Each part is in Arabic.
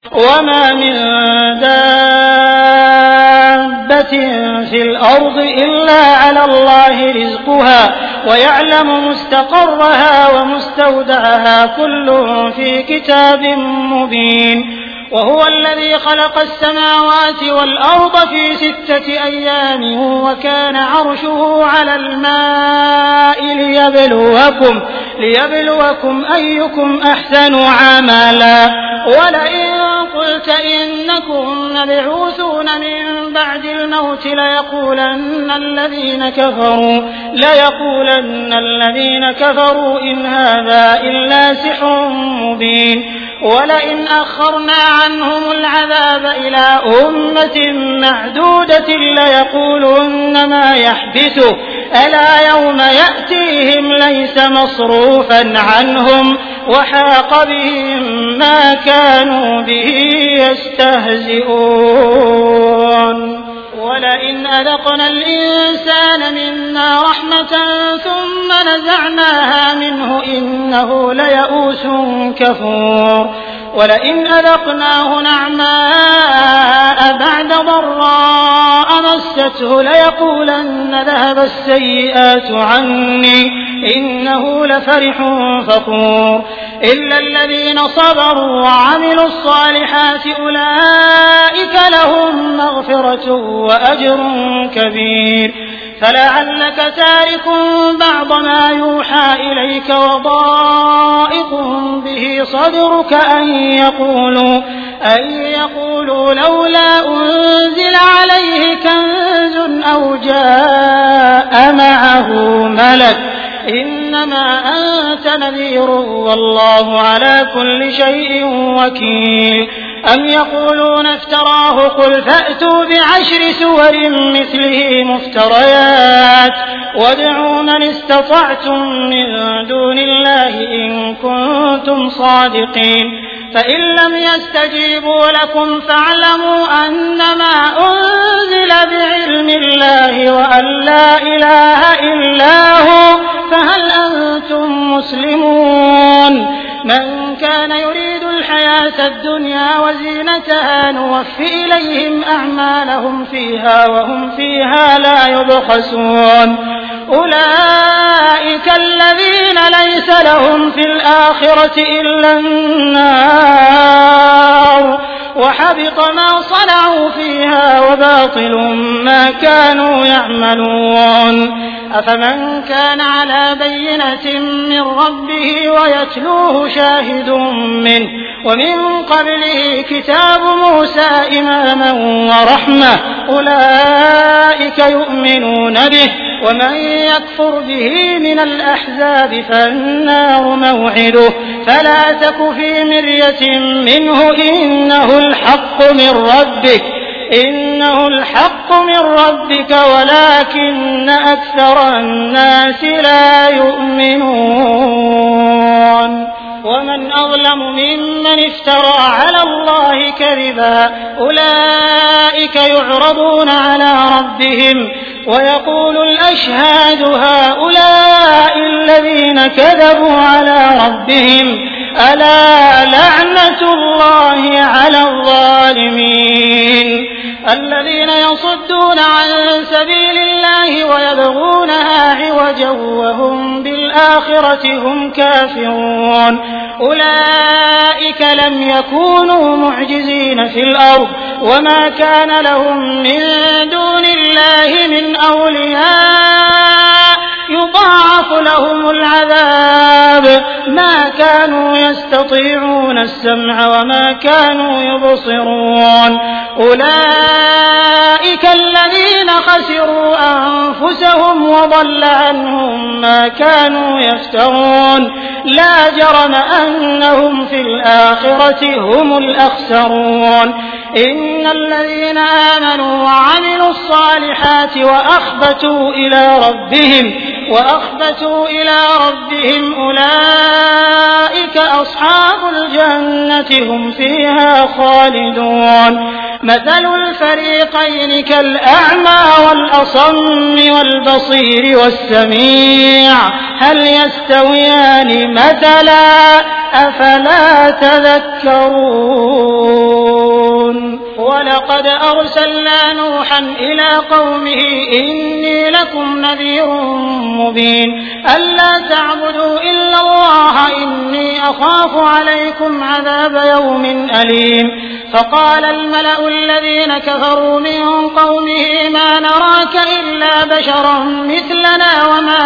وما من دابة في الأرض إلا على الله رزقها ويعلم مستقرها ومستودعها كل في كتاب مبين. وهو الذي خلق السماوات والأرض في 6 أيام وكان عرشه على الماء ليبلوكم أيكم أحسن عملا. ولئن قلت إنكم مبعوثون من بعد الموت ليقولن الذين كفروا إن هذا إلا سحر مبين. ولئن أخرنا عنهم العذاب إلى أمة معدودة ليقولن ما يحبسه ألا يوم يأتيهم ليس مصروفا عنهم وحاق بهم ما كانوا به يستهزئون. ولئن أذقنا الإنسان منا رحمة ثم نزعناها منه إنه ليئوس كفور. ولئن أذقناه نعماء بعد ضراء مسته ليقولن ذهب السيئات عني إنه لفرح فخور. إلا الذين صبروا وعملوا الصالحات أولئك لهم مغفرة وأجر كبير. فلعلك تارك بعض ما يوحى إليك وضائق به صدرك أن يقولوا لولا أنزل عليه كنز أو جاء معه ملك إنما أنت نذير والله على كل شيء وكيل. أم يقولون افتراه قل فأتوا ب10 سور مثله مفتريات وادعوا من استطعتم من دون الله إن كنتم صادقين. فإن لم يستجيبوا لكم فاعلموا أنما أنزل بعلم الله وأن لا إله إلا هو فهل أنتم مسلمون. من كان يريد الحياة الدنيا وزينتها نوفي إليهم أعمالهم فيها وهم فيها لا يبخسون. أولئك الذين ليس لهم في الآخرة إلا النار وحبط ما صنعوا فيها وباطل ما كانوا يعملون. أفمن كان على بينة من ربه ويتلوه شاهد منه ومن قبله كتاب موسى إماما ورحمة أولئك يؤمنون به. ومن يكفر به من الأحزاب فالنار موعده فلا تك في مرية منه إنه الحق من ربك ولكن أكثر الناس لا يؤمنون. ومن أظلم ممن افترى على الله كذبا أولئك يعرضون على ربهم ويقول الأشهاد هؤلاء الذين كذبوا على ربهم ألا لعنة الله على الظالمين. الذين يصدون عن سبيل الله ويبغونها عوجا وهم بالآخرة هم كافرون. أولئك لم يكونوا معجزين في الأرض وما كان لهم من دون الله من أولياء يضاعف لهم العذاب ما كانوا يستطيعون السمع وما كانوا يبصرون. أولئك الذين خسروا أنفسهم وضل عنهم ما كانوا يفترون. لا جرم أنهم في الآخرة هم الأخسرون. إن الذين آمنوا وعملوا الصالحات وأخبتوا إلى ربهم أولئك أصحاب الجنة هم فيها خالدون. مثل الفريقين كالأعمى والأصم والبصير والسميع هل يستويان مثلا أفلا تذكرون. ولقد أرسلنا نوحا إلى قومه إني لكم نذير مبين ألا تعبدوا إلا الله إني أخاف عليكم عذاب يوم أليم فقال الملأ الذين كفروا من قومه ما نراك إلا بشرا مثلنا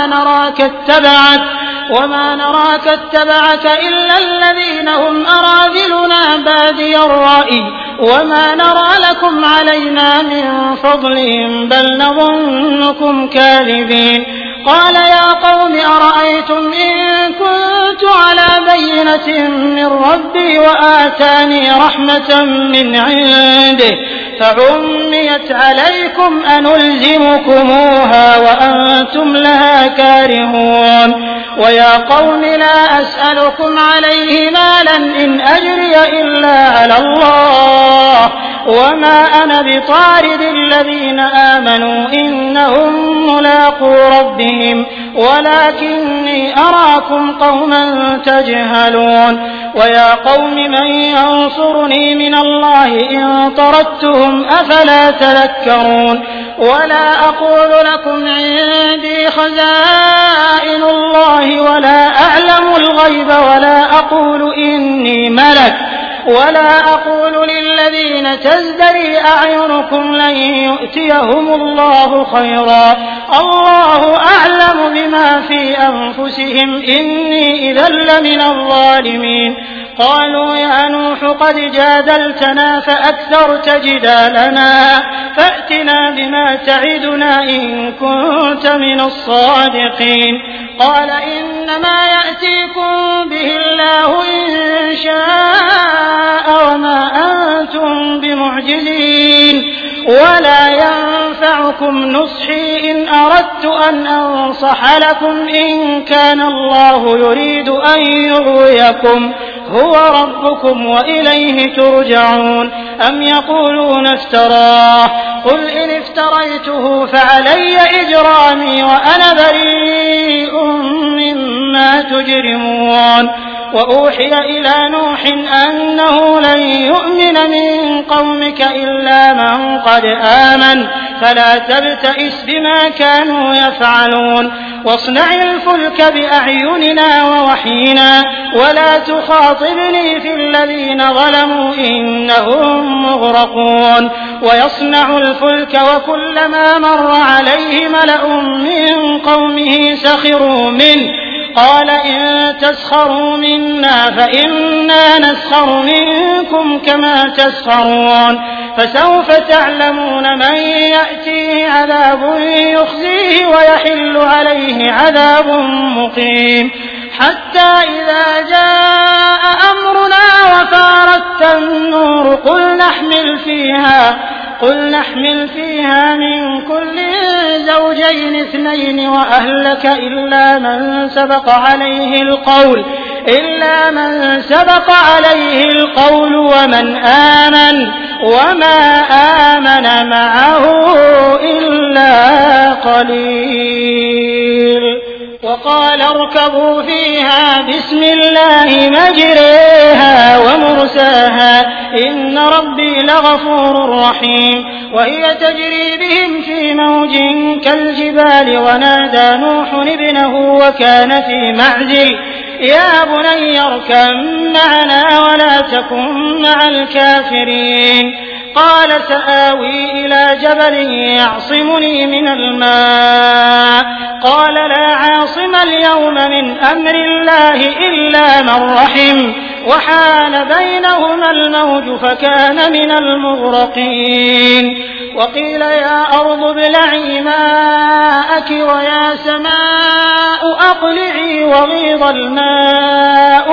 وما نراك اتبعك إلا الذين هم أراذلنا بادي الرأي وما نرى لكم علينا من فضل بل نظنكم كاذبين قال يا قوم أرأيتم إن كنت على بينة من ربي وآتاني رحمة من عنده فعميت عليكم أنلزمكموها وأنتم لها كارهون ويا قوم لا أسألكم عليه مالا إن أجري إلا على الله وما أنا بطارد الذين آمنوا إنهم ملاقو ربهم ولكني أراكم قوما تجهلون ويا قوم من ينصرني من الله إن طردتهم أفلا تذكرون ولا أقول لكم عندي خزائن الله ولا أعلم الغيب ولا أقول إني ملك ولا أقول للذين تزدري أعينكم لن يؤتيهم الله خيرا الله أعلم بما في أنفسهم إني إذا لمن الظالمين قالوا يا نوح قد جادلتنا فأكثرت جدالنا فأتنا بما تعدنا إن كنت من الصادقين قال إنما يأتيكم به الله إن شاء وما أنتم بمعجزين ولا ينفعكم نصحي إن أردت أن أنصح لكم إن كان الله يريد أن يغويكم هو ربكم وإليه ترجعون أم يقولون افتراه قل إن افتريته فعلي إجرامي وأنا بريء مما تجرمون وأوحي إلى نوح أنه لن يؤمن من قومك إلا من قد آمن فلا تبتئس بما كانوا يفعلون واصنع الفلك بأعيننا ووحينا ولا تخاطبني في الذين ظلموا إنهم مغرقون ويصنع الفلك وكلما مر عليه ملأ من قومه سخروا منه قال إن تسخروا منا فإنا نسخر منكم كما تسخرون فسوف تعلمون من يأتيه عذاب يخزيه ويحل عليه عذاب مقيم حتى إذا جاء أمرنا وفارت النور قل نحمل فيها من كل زوجين اثنين وأهلك إلا من سبق عليه القول ومن آمن وما آمن معه إلا قليل وقال اركبوا فيها بسم الله مجريها ومرساها إن ربي لغفور رحيم وهي تجري بهم في موج كالجبال ونادى نوح ابنه وكان في معزل يا بني اركب معنا ولا تكن مع الكافرين قال سآوي إلى جبل يعصمني من الماء قال لا عاصم اليوم من أمر الله إلا من رحم وحال بينهما الموج فكان من المغرقين وقيل يا أرض ابلعي ماءك ويا سماء أقلعي وغيض الماء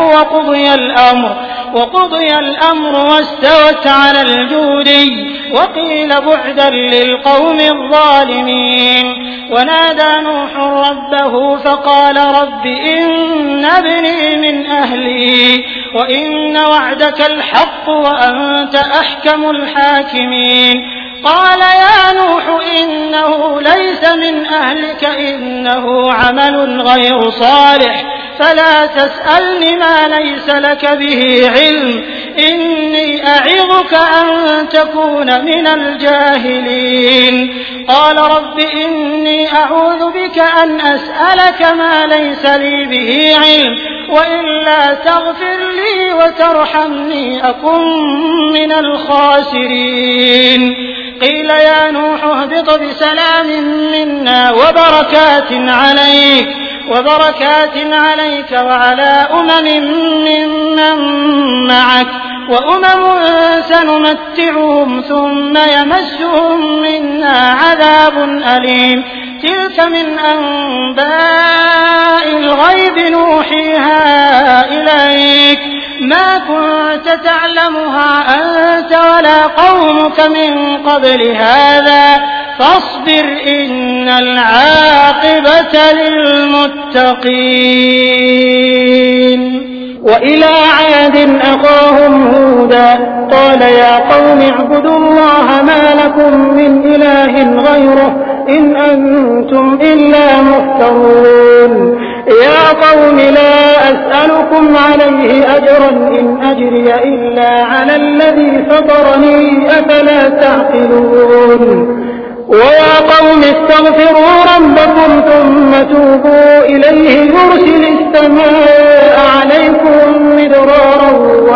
وقضي الأمر واستوت على الجودي وقيل بعدا للقوم الظالمين ونادى نوح ربه فقال رب إن ابني من أهلي وإن وعدك الحق وأنت أحكم الحاكمين قال يا نوح إنه ليس من أهلك إنه عمل غير صالح فلا تسألني ما ليس لك به علم إني أعظك أن تكون من الجاهلين قال رب إني أعوذ بك أن أسألك ما ليس لي به علم وإلا تغفر لي وترحمني أكن من الخاسرين قيل يا نوح اهبط بسلام منا وبركات عليك وعلى ممن معك وأمم سنمتعهم ثم يمسهم منا عذاب أليم تلك من أنباء الغيب نوحيها إليك ما كنت تعلمها أنت ولا قومك من قبل هذا فاصبر إن العاقبة للمتقين وإلى عاد أخاهم هودا قال يا قوم اعبدوا الله ما لكم من إله غيره إن أنتم إلا مفترون يا قوم لا أسألكم عليه أجرا إن أجري إلا على الذي فطرني أفلا تعقلون ويا قوم استغفروا ربكم ثم توبوا إليه يرسل السماء عليكم مدرارا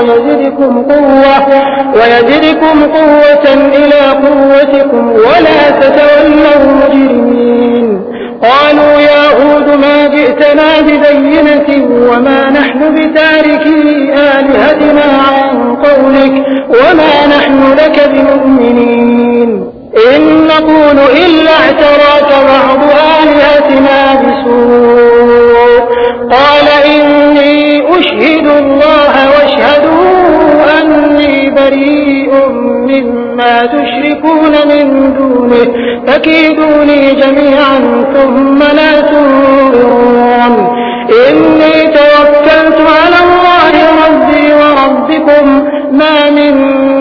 ويزدكم قوة إلى قوتكم ولا تتولوا مجرمين قالوا يا هود ما جئتنا ببينة وما نحن بتاركي آلهتنا عن قولك وما نحن لك بمؤمنين إن نقول إلا اعتراك بعض آلهتنا بسوء قال إني أشهد الله واشهدوا أني بريء مما تشركون من دونه فكيدوني جميعا ثم لا تنظرون إني توكلت على الله ربي وربكم ما من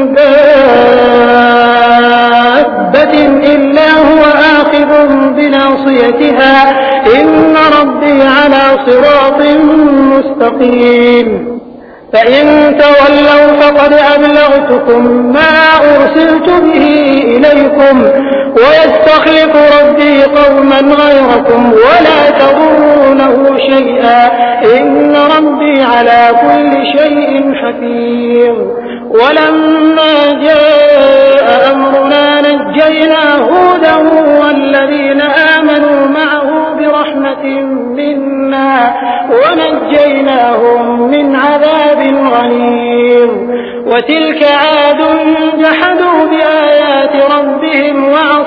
دابة إلا هو آخذ بناصيتها إن ربي على صراط مستقيم فإن تولوا فقد أبلغتكم ما أرسلت به إليكم ويستخلف ربي قوما غيركم ولا تضرونه شيئا إن ربي على كل شيء حفيظ ولما جاء أمرنا نجينا هودا والذين آمنوا معه برحمة منا ونجيناهم من عذاب غليظ وتلك عاد جحدوا بآيات ربهم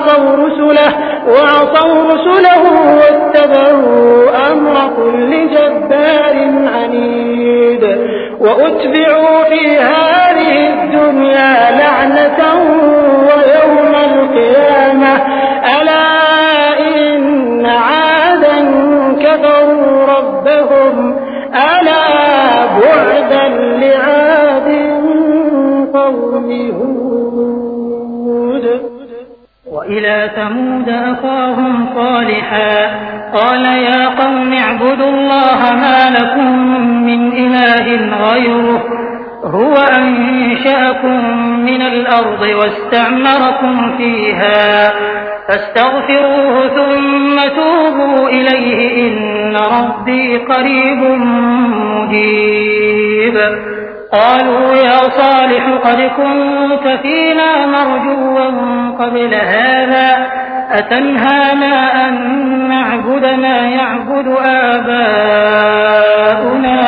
وعصوا رسله واتبعوا أمر كل جبار عنيد وأتبعوا في هذه الدنيا لعنة ويوم القيامة ألا إن عادا كفروا ربهم ألا بعدا لعاد قوم هود وإلى ثمود أخاهم صالحا قال يا قوم اعبدوا الله ما لكم من إله غيره هو أنشأكم من الأرض واستعمركم فيها فاستغفروه ثم توبوا إليه إن ربي قريب مجيب قالوا يا صالح قد كنت فينا مرجوا قبل هذا أتنهانا أن نعبد ما يعبد آباؤنا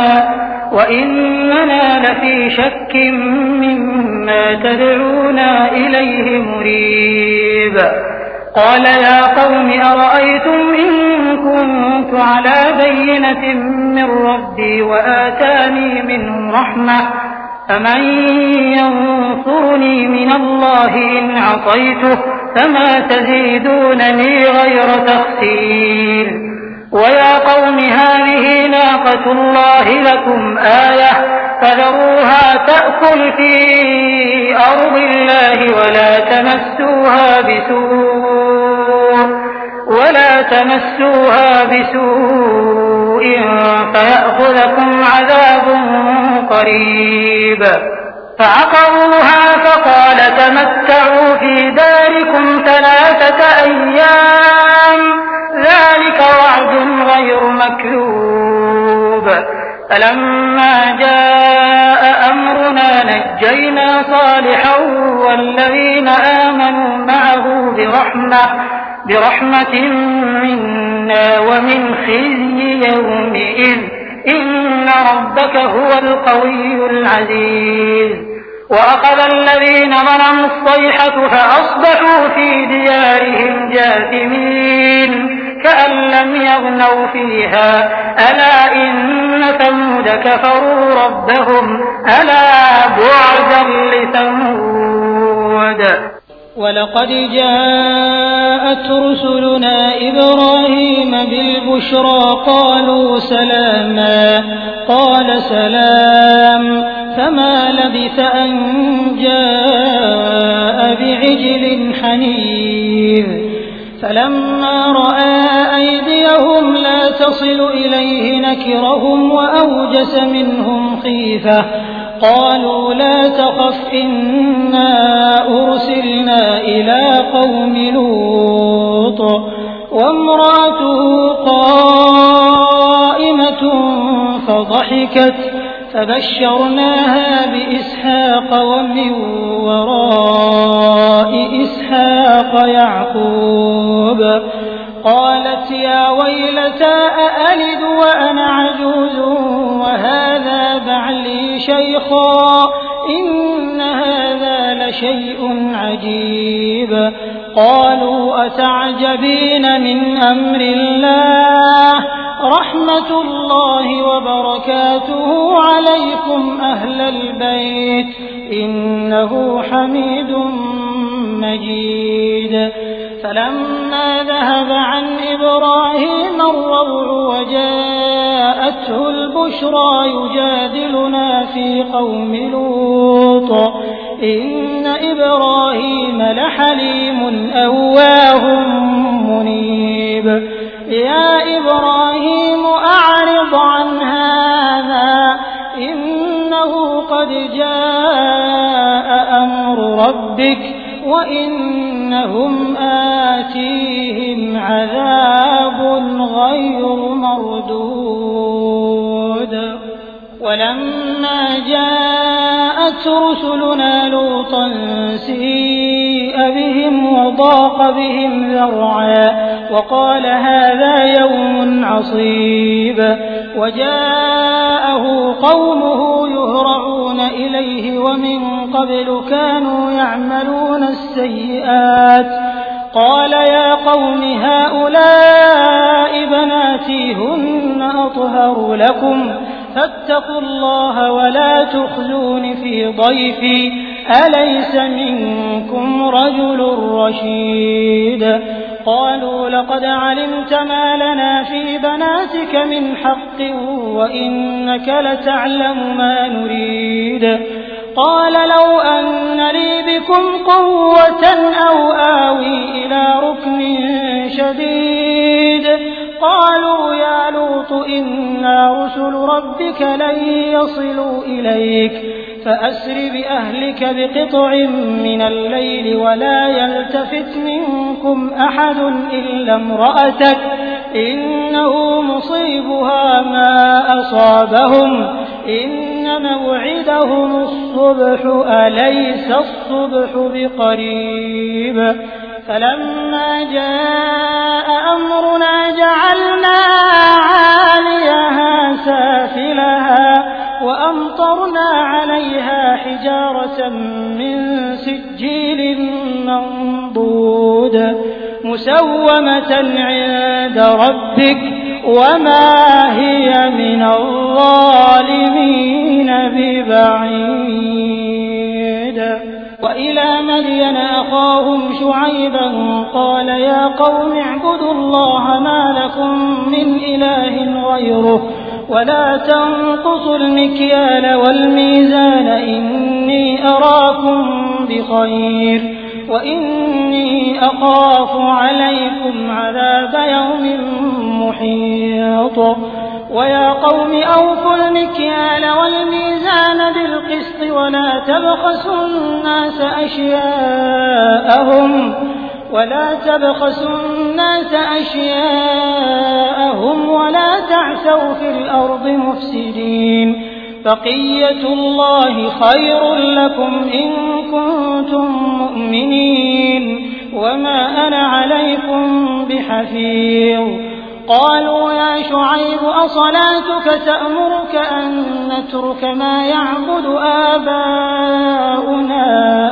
وإننا لفي شك مما تدعونا إليه مريب قال يا قوم أرأيتم إن كنت على بينة من ربي وآتاني منه رحمة فمن ينصرني من الله إن عصيته فما تزيدونني غير تخسير ويا قوم هذه ناقة الله لكم آية فذروها تأكل في أرض الله ولا تمسوها بسوء فيأخذكم عذاب قريب فعقروها فقال تمتعوا في داركم 3 أيام ذلك وعد غير مكذوب. فلما جاء أمرنا نجينا صالحا والذين آمنوا معه برحمة منا ومن خزي يومئذ إن ربك هو القوي العزيز. وأخذ الذين ظلموا الصيحة فأصبحوا في ديارهم جاثمين كأن لم يغنوا فيها ألا إن ثمود كفروا ربهم ألا بعدا لثمود. ولقد جاءت رسلنا إبراهيم بالبشرى قالوا سلاما قال سلام فما لبث أن جاء بعجل حنيذ. فلما رأى أيديهم لا تصل إليه نكرهم وأوجس منهم خيفة قالوا لا تخف إنا أرسلنا إلى قوم لوط وامرأته قائمة فضحكت فبشرناها بإسحاق ومن وراء إسحاق يعقوب. قالت يا ويلتى أألد وأنا عجوز وهذا بعلي شيخا إن هذا لشيء عجيب. قالوا أتعجبين من أمر الله رحمة الله وبركاته عليكم أهل البيت إنه حميد مجيد. فلما ذهب عن إبراهيم الروع وجاءته البشرى يجادلنا في قوم لوط إن إبراهيم لحليم أواه منيب. يا إبراهيم أعرض عن هذا إنه قد جاء أمر ربك وإنهم آتيهم عذاب غير مردود. ولما جاءت رسلنا لوطا سيء بهم وضاق بهم ذرعا وقال هذا يوم عصيب. وجاءه قومه يهرعون إليه ومن قبل كانوا يعملون السيئات. قال يا قوم هؤلاء بناتي هن أطهر لكم فاتقوا الله ولا تخزون في ضيفي أليس منكم رجل رشيد. قالوا لقد علمت ما لنا في بناتك من حق وإنك لتعلم ما نريد. قال لو أن لي بكم قوة أو آوي إلى ركن شديد. قالوا يا لوط إنا رسل ربك لن يصلوا إليك فأسر بأهلك بقطع من الليل ولا يلتفت منكم أحد إلا امرأتك إنه مصيبها ما أصابهم إن موعدهم الصبح أليس الصبح بقريب. فلما جاء أمرنا جعلنا عاليها سافلها وأمطرنا عليها حجارة من سجيل منضود مسومة عند ربك وما هي من الظالمين ببعيد. وإلى مدين أخاهم شعيبا قال يا قوم اعبدوا الله ما لكم من إله غيره ولا تنقصوا المكيال والميزان إني أراكم بخير وإني أخاف عليكم عذاب يوم محيط. ويا قوم أوفوا المكيال والميزان بالقسط ولا تبخسوا الناس أشياءهم ولا تعثوا في الأرض مفسدين بقية الله خير لكم إن كنتم مؤمنين وما أنا عليكم بحفيظ قالوا يا شعيب أصلاتك تأمرك أن نترك ما يعبد آباؤنا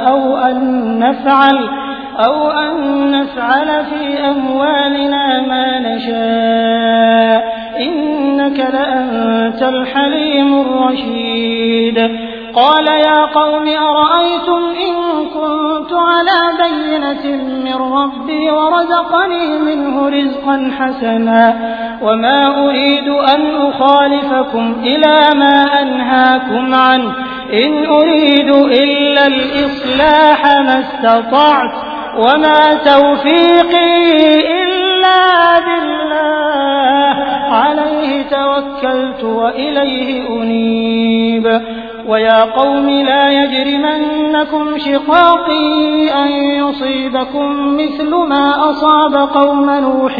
أو أن نفعل في أموالنا ما نشاء إنك لأنت الحليم الرشيد قال يا قوم أرأيتم إن كنت على بينة من ربي ورزقني منه رزقا حسنا وما أريد أن أخالفكم إلى ما أنهاكم عنه إن أريد إلا الإصلاح ما استطعت وما توفيقي إلا بالله عليه توكلت وإليه أنيب ويا قوم لا يجرمنكم شقاقي أن يصيبكم مثل ما أصاب قوم نوح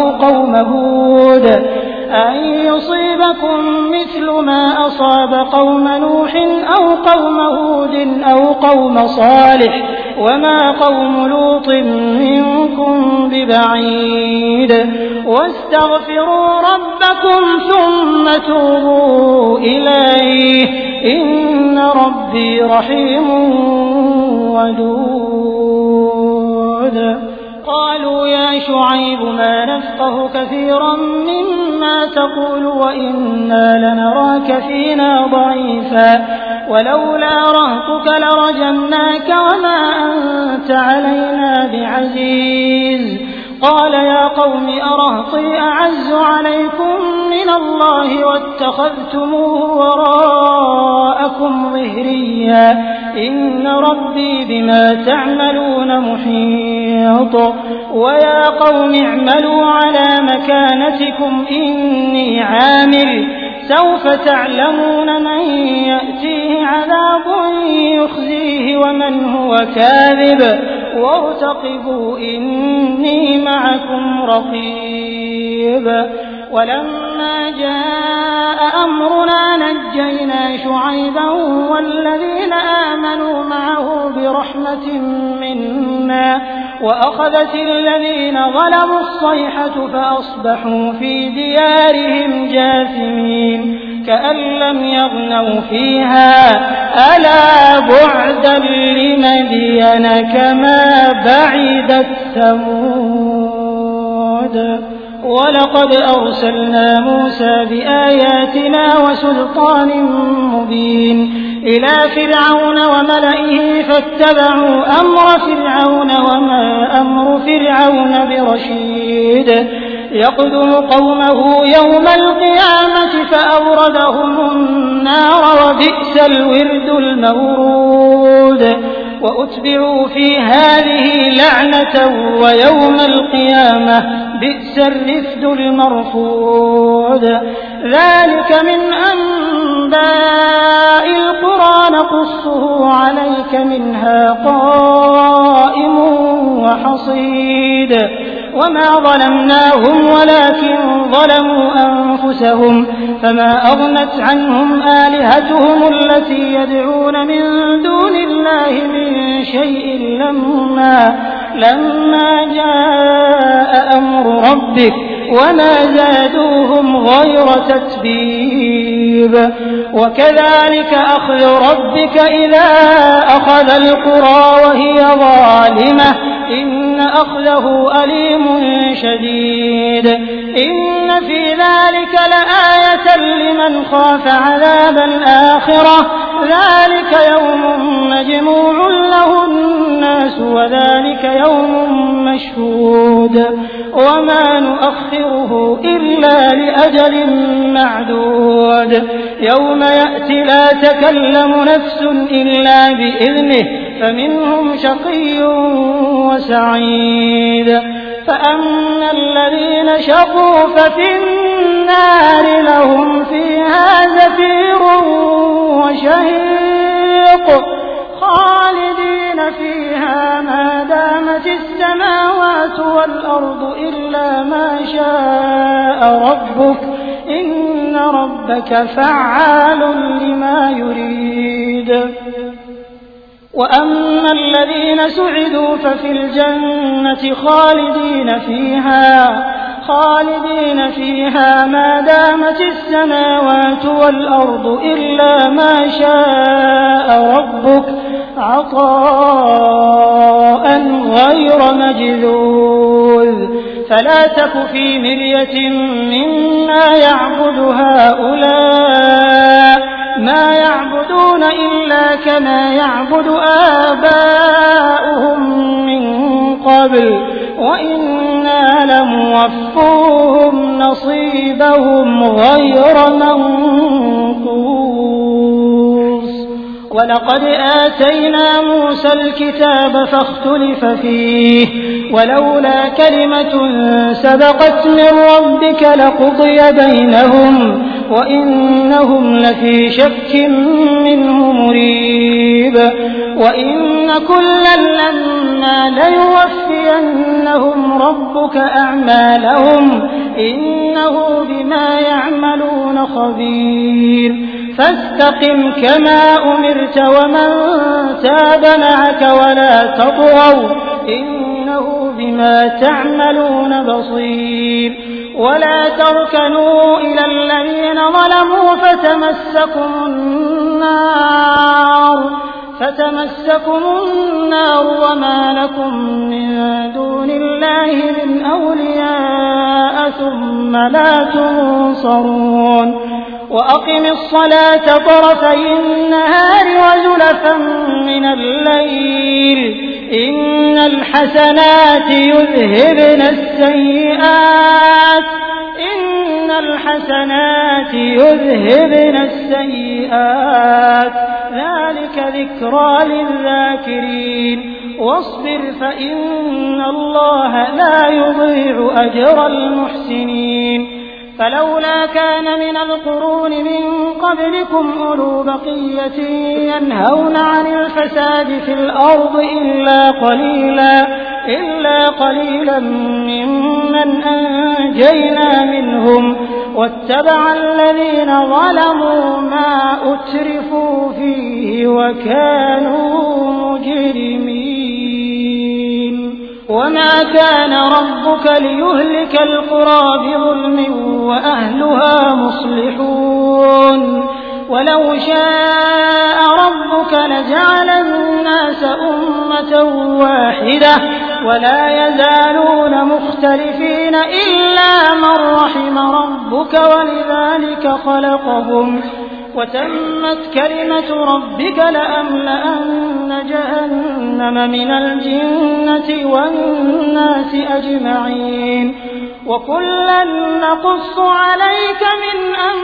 أو قوم هود أو قوم صالح وما قوم لوط منكم ببعيد واستغفروا ربكم ثم توبوا إليه إن ربي رحيم ودود قالوا يا شعيب ما نفقه كثيرا مما تقول وإنا لنراك فينا ضعيفا ولولا رهطك لرجمناك وما أنت علينا بعزيز قال يا قوم أرهطي أعز عليكم من الله واتخذتموه وراءكم ظهريا إن ربي بما تعملون محيط ويا قوم اعملوا على مكانتكم إني عامل سوف تعلمون من يأتيه عذاب يخزيه ومن هو كاذب وارتقبوا إني معكم رقيب ولما جاء أمرنا نجينا شعيبا والذين آمنوا معه برحمة منا وأخذت الذين ظلموا الصيحة فأصبحوا في ديارهم جاثمين كأن لم يغنوا فيها ألا بعدا لمدين كما بعدت ثمود ولقد أرسلنا موسى بآياتنا وسلطان مبين إلى فرعون وملئه فاتبعوا أمر فرعون وما أمر فرعون برشيد يقدم قومه يوم القيامة فأوردهم النار وبئس الورد المورود وأتبعوا في هذه لعنة ويوم القيامة بئس الرفد المرفود ذلك من أنباء القرى نقصه عليك منها قائم وحصيد وما ظلمناهم ولكن ظلموا أنفسهم فما أغنت عنهم آلهتهم التي يدعون من دون الله من شيء لما جاء أمر ربك وما زادوهم غير تتبيب وكذلك أخذ ربك إذا أخذ القرى وهي ظالمة إن أخذه أليم شديد إن في ذلك لآية لمن خاف عذاب الآخرة ذلك يوم مجموع له الناس وذلك يوم مشهود وما نؤخره إلا لأجل معدود يوم يأتي لا تكلم نفس إلا بإذنه فمنهم شقي وسعيد فأما الذين شقوا ففي النَّارِ لَهُمْ فِيهَا زَفِيرٌ وَشَهِيقٌ خَالِدِينَ فِيهَا مَا دَامَتِ السَّمَاوَاتُ وَالْأَرْضُ إِلَّا مَا شَاءَ رَبُّكَ ۚ إِنَّ رَبَّكَ فَعَّالٌ لِّمَا يُرِيدُ وَأَمَّا الَّذِينَ سُعِدُوا فَفِي الْجَنَّةِ خَالِدِينَ فِيهَا مَا دَامَتِ السَّمَاوَاتُ وَالْأَرْضُ إِلَّا مَا شَاءَ رَبُّكَ عَطَاءً غَيْرَ مَجْذُوذٍ فَلَا تَكُ فِي مِرْيَةٍ مِّمَّا يَعْبُدُ هَٰؤُلَاءِ مَا يَعْبُدُونَ إِلَّا كَمَا يَعْبُدُ آبَاؤُهُم مِّن قَبْلُ وَإِنَّا لَمُوَفُّوهُمْ نَصِيبَهُمْ غَيْرَ مَنقُوصٍ وَلَقَدْ آتَيْنَا مُوسَى الْكِتَابَ فَاخْتُلِفَ فِيهِ وَلَوْلَا كَلِمَةٌ سَبَقَتْ مِن رَّبِّكَ لَقُضِيَ بَيْنَهُمْ وَإِنَّهُمْ لَفِي شَكٍّ مِّنْهُ مُرِيبٍ وَإِنَّ كُلًّا لَّمَّا لَيُوَفِّيَنَّهُمْ رَبُّكَ أَعْمَالَهُمْ إِنَّهُ بِمَا يَعْمَلُونَ خَبِيرٌ فاستقم كما أمرت ومن تاب معك ولا تطغوا إنه بما تعملون بصير ولا تركنوا إلى الذين ظلموا فتمسكم النار وما لكم من دون الله من أولياء ثم لا تنصرون وأقم الصلاة طرفي النهار وزلفا من الليل إن الحسنات يذهبن السيئات ذلك ذكرى للذاكرين واصبر فإن الله لا يضيع أجر المحسنين فلولا كان من القرون من قبلكم أولو بقية ينهون عن الفساد في الأرض إلا قليلا ممن أنجينا منهم واتبع الذين ظلموا ما أترفوا فيه وكانوا مجرمين وما كان ربك ليهلك القرى بظلم وأهلها مصلحون ولو شاء ربك لجعل الناس أمة واحدة ولا يزالون مختلفين إلا من رحم ربك ولذلك خلقهم وتمت كلمة ربك لأملأن جهنم من الجنة والناس أجمعين وكلا نقص عليك من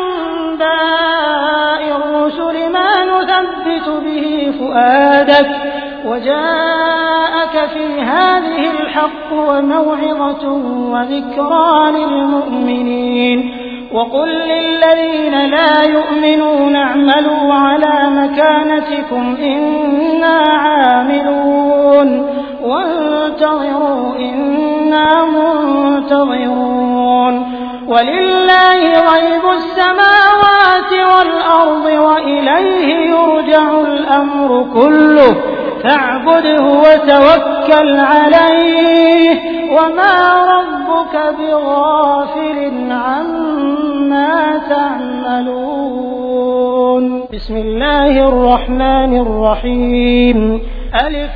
أنباء الرسل ما نثبت به فؤادك وجاءك في هذه الحق وموعظة وذكرى للمؤمنين وقل للذين لا يؤمنون اعملوا على مكانتكم إنا عاملون وانتظروا إنا منتظرون ولله غيب السماوات والأرض وإليه يرجع الأمر كله فاعبده وتوكل عليه وما ربك بغافل عما تعملون بسم الله الرحمن الرحيم ألف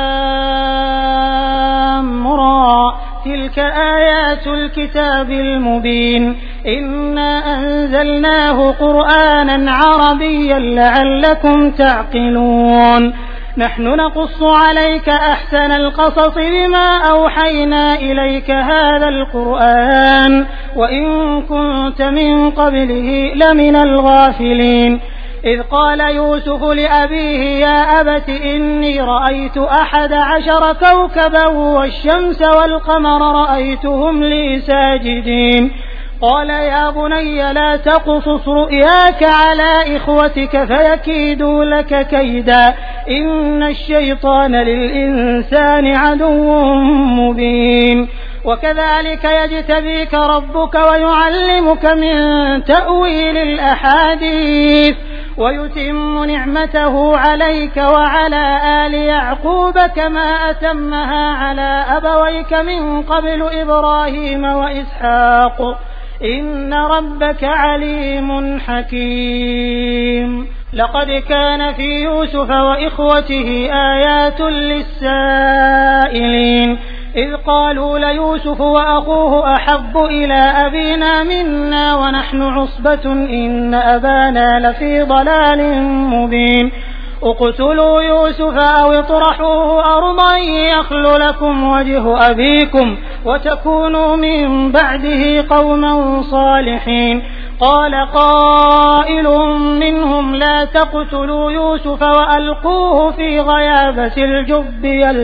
لام را تلك آيات الكتاب المبين إنا أنزلناه قرآنا عربيا لعلكم تعقلون نحن نقص عليك أحسن القصص بما أوحينا إليك هذا القرآن وإن كنت من قبله لمن الغافلين إذ قال يوسف لأبيه يا أبت إني رأيت 11 كوكبا والشمس والقمر رأيتهم لي ساجدين قال يا بني لا تقصص رؤياك على إخوتك فيكيدوا لك كيدا إن الشيطان للإنسان عدو مبين وكذلك يجتبيك ربك ويعلمك من تأويل الأحاديث ويتم نعمته عليك وعلى آل يعقوب كما أتمها على أبويك من قبل إبراهيم وإسحاق إن ربك عليم حكيم لقد كان في يوسف وإخوته آيات للسائلين إذ قالوا ليوسف وأخوه أحب إلى أبينا منا ونحن عصبة إن أبانا لفي ضلال مبين اقتلوا يوسف أو اطرحوه أرضا يخل لكم وجه أبيكم وتكونوا من بعده قوما صالحين قال قائل منهم لا تقتلوا يوسف وألقوه في غيابة الجب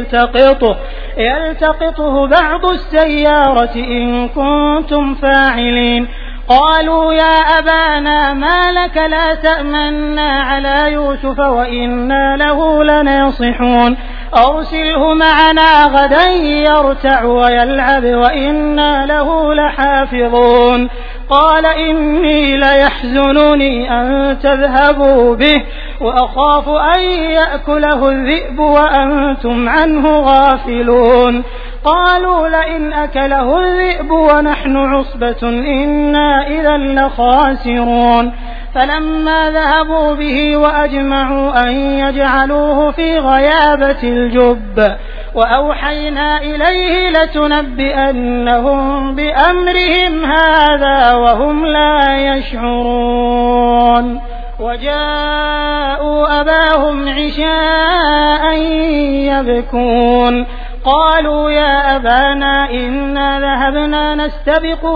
يلتقطه بعض السيارة إن كنتم فاعلين قالوا يا أبانا ما لك لا تأمنا على يوسف وإنا له لناصحون أرسله معنا غدا يرتع ويلعب وإنا له لحافظون قال إني ليحزنني أن تذهبوا به وأخاف أن يأكله الذئب وأنتم عنه غافلون قالوا لئن أكله الذئب ونحن عصبة إنا إذا لخاسرون فلما ذهبوا به وأجمعوا أن يجعلوه في غيابة الجب وأوحينا إليه لتنبئنهم بأمرهم هذا وهم لا يشعرون وجاءوا أباهم عشاء يبكون قالوا يا أبانا إنا ذهبنا نستبق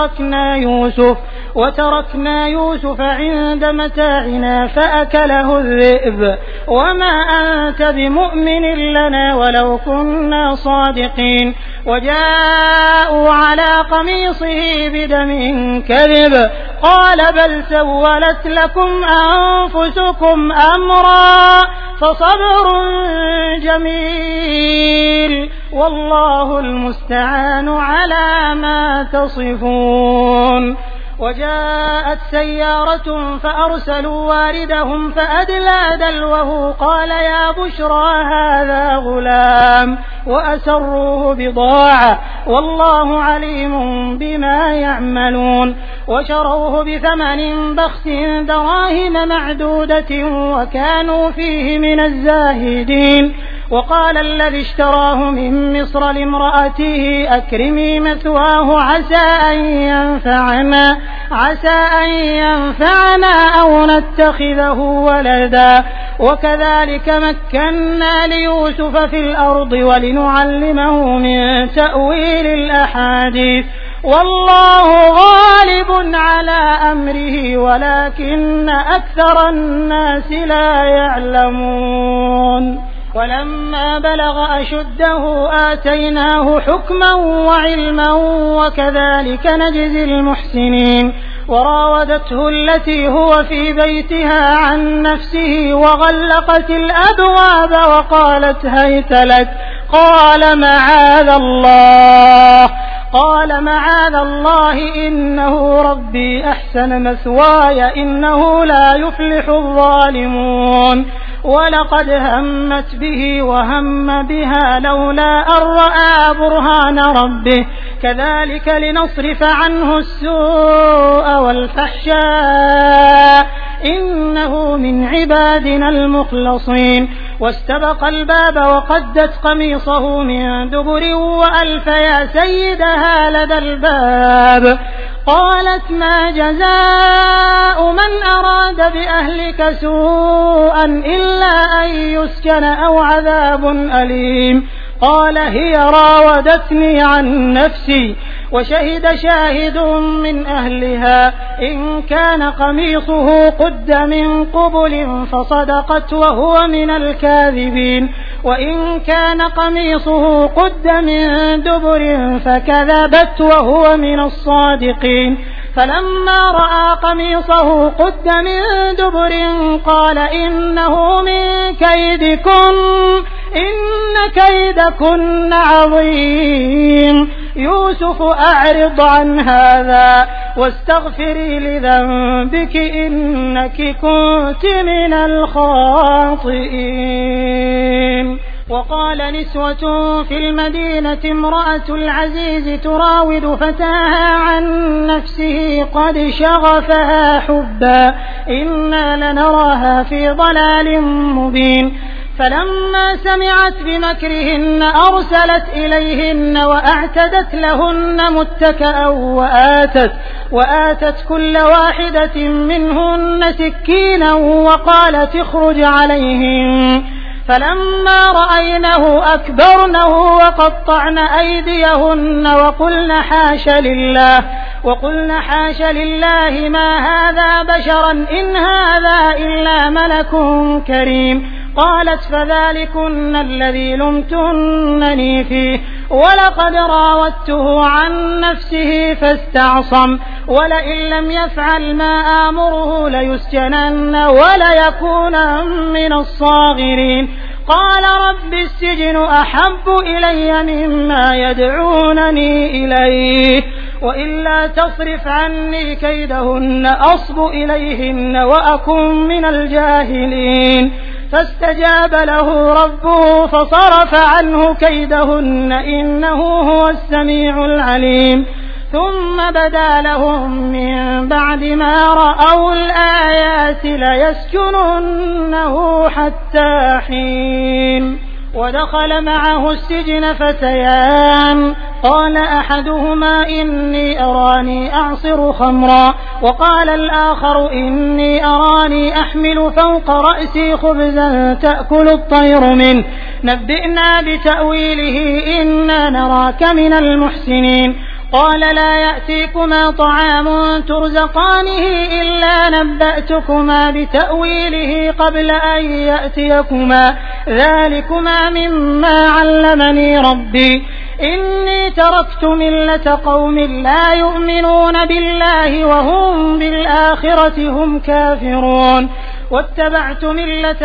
وتركنا يوسف عند متاعنا فأكله الذئب وما أنت بمؤمن لنا ولو كنا صادقين وجاءوا على قميصه بدم كذب قال بل سولت لكم أنفسكم أمرا فصبر جميل والله المستعان على ما تصفون وجاءت سيارة فأرسلوا واردهم فأدلى دلوه قال يا بشرى هذا غلام وأسروه بضاعة والله عليم بما يعملون وشروه بثمن بخس دراهم معدودة وكانوا فيه من الزاهدين وقال الذي اشتراه من مصر لامرأته أكرمي مثواه عسى أن ينفعنا أو نتخذه ولدا وكذلك مكنا ليوسف في الأرض ولنعلمه من تأويل الأحاديث والله غالب على أمره ولكن أكثر الناس لا يعلمون ولما بلغ أشده آتيناه حكما وعلما وكذلك نجزي المحسنين وراودته التي هو في بيتها عن نفسه وغلقت الأبواب وقالت هيت لك قال معاذ الله إنه ربي أحسن مثواي إنه لا يفلح الظالمون ولقد همت به وهم بها لولا أن رأى برهان ربه كذلك لنصرف عنه السوء والفحشاء إنه من عبادنا المخلصين واستبق الباب وقدت قميصه من دبر وألف يا سيدها لدى الباب قالت ما جزاء من أراد بأهلك سوءا إلا أن يسجن أو عذاب أليم قال هي راودتني عن نفسي وشهد شاهد من أهلها إن كان قميصه قد من قبل فصدقت وهو من الكاذبين وإن كان قميصه قد من دبر فكذبت وهو من الصادقين فلما رأى قميصه قد من دبر قال إنه من كيدكن إن كيدكن عظيم يوسف أعرض عن هذا واستغفري لذنبك إنك كنت من الخاطئين. وقال نسوة في المدينة امرأة العزيز تراود فتاها عن نفسه قد شغفها حبا إنا لنراها في ضلال مبين. فلما سمعت بمكرهن أرسلت إليهن وأعتدت لهن متكأ وآتت كل واحدة منهن سكينا وقالت اخرج عليهم. فلما رأينه أكبرنه وقطعن أيديهن وقلن حاش لله ما هذا بشرا إن هذا إلا ملك كريم. قالت فذلكن الذي لمتنني فيه ولقد راودته عن نفسه فاستعصم ولئن لم يفعل ما آمره ليسجنن وليكون من الصاغرين. قال رب السجن أحب إلي مما يدعونني إليه وإلا تصرف عني كيدهن أصب إليهن وأكن من الجاهلين. فاستجاب له ربه فصرف عنه كيدهن إنه هو السميع العليم. ثم بدا لهم من بعد ما رأوا الآيات ليسجننه حتى حين. ودخل معه السجن فتيان قال أحدهما إني أراني أعصر خمرا وقال الآخر إني أراني أحمل فوق رأسي خبزا تأكل الطير منه نبئنا بتأويله إنا نراك من المحسنين. قال لا يأتيكما طعام ترزقانه إلا نبأتكما بتأويله قبل أن يأتيكما ذلكما مما علمني ربي إني تركت ملة قوم لا يؤمنون بالله وهم بالآخرة هم كافرون واتبعت ملة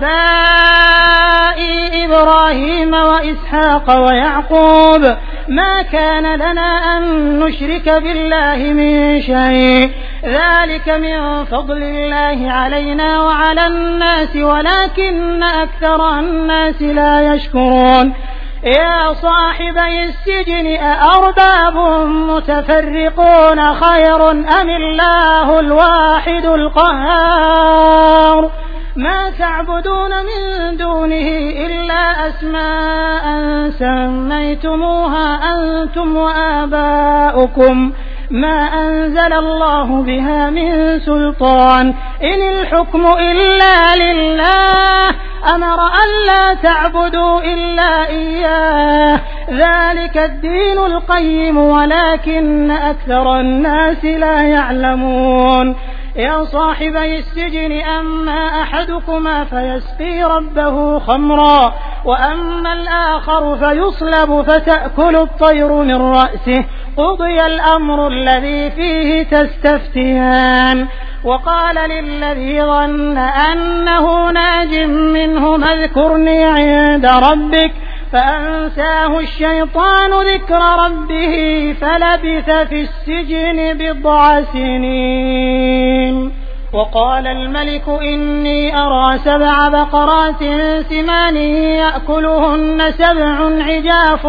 آبائي إبراهيم وإسحاق ويعقوب ما كان لنا أن نشرك بالله من شيء ذلك من فضل الله علينا وعلى الناس ولكن أكثر الناس لا يشكرون. يا صاحبي السجن أأرباب متفرقون خير أم الله الواحد القهار ما تعبدون من دونه إلا أسماء سميتموها أنتم وآباؤكم ما أنزل الله بها من سلطان إن الحكم إلا لله أمر أن لا تعبدوا إلا إياه ذلك الدين القيم ولكن أكثر الناس لا يعلمون. يا صاحبي السجن أما أحدكما فيسقي ربه خمرا وأما الآخر فيصلب فتأكل الطير من رأسه قضي الأمر الذي فيه تستفتيان. وقال للذي ظن أنه ناج منه اذكرني عند ربك فأنساه الشيطان ذكر ربه فلبث في السجن بضع سنين. وقال الملك إني أرى 7 بقرات سمان يأكلهن 7 عجاف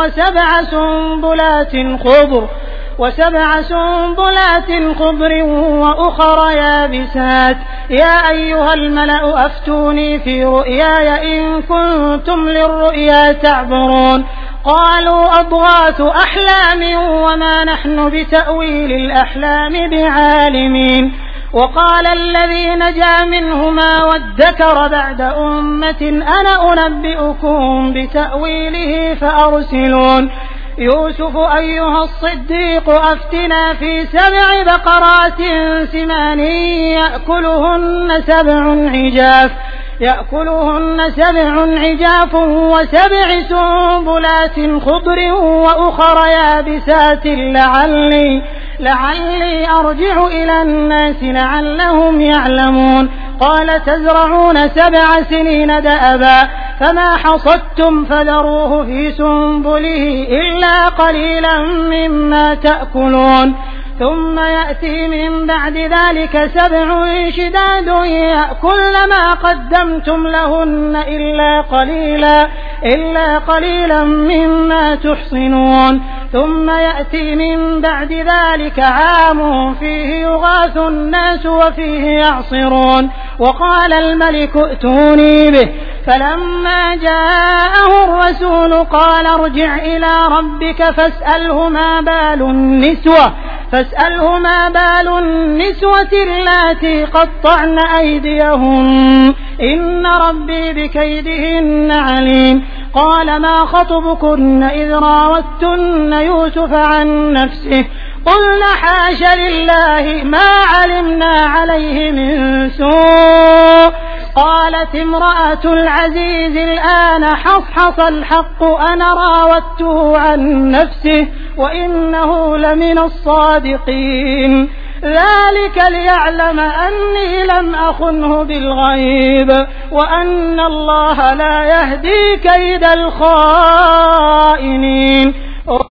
وسبع سنبلات خضر وأخر يابسات يا أيها الملأ أفتوني في رؤياي إن كنتم للرؤيا تعبرون. قالوا أضغاث أحلام وما نحن بتأويل الأحلام بعالمين. وقال الذي نجا منهما وادكر بعد أمة أنا أنبئكم بتأويله فأرسلون. يوسف أيها الصديق أفتنا في 7 بقرات سمان يأكلهن 7 عجاف و7 سنبلات خضر وأخر يابسات لعلي أرجع إلى الناس لعلهم يعلمون قال تزرعون 7 سنين دأبا فما حصدتم فذروه في سنبله إلا قليلا مما تأكلون ثم يأتي من بعد ذلك 7 شداد يأكلن ما قدمتم لهن إلا قليلا مما تحصنون ثم يأتي من بعد ذلك عام فيه يغاث الناس وفيه يعصرون وقال الملك ائتوني به فلما جاءه الرسول قال ارجع إلى ربك فاسأله ما بال النسوة اللاتي قطعن أيديهن إن ربي بكيدهن عليم قال ما خطبكن إذ راوتن يوسف عن نفسه قلنا حاش لله ما علمنا عليه من سوء قالت امرأة العزيز الآن حصحص الحق أنا راودته عن نفسه وإنه لمن الصادقين ذلك ليعلم أني لم أخنه بالغيب وأن الله لا يهدي كيد الخائنين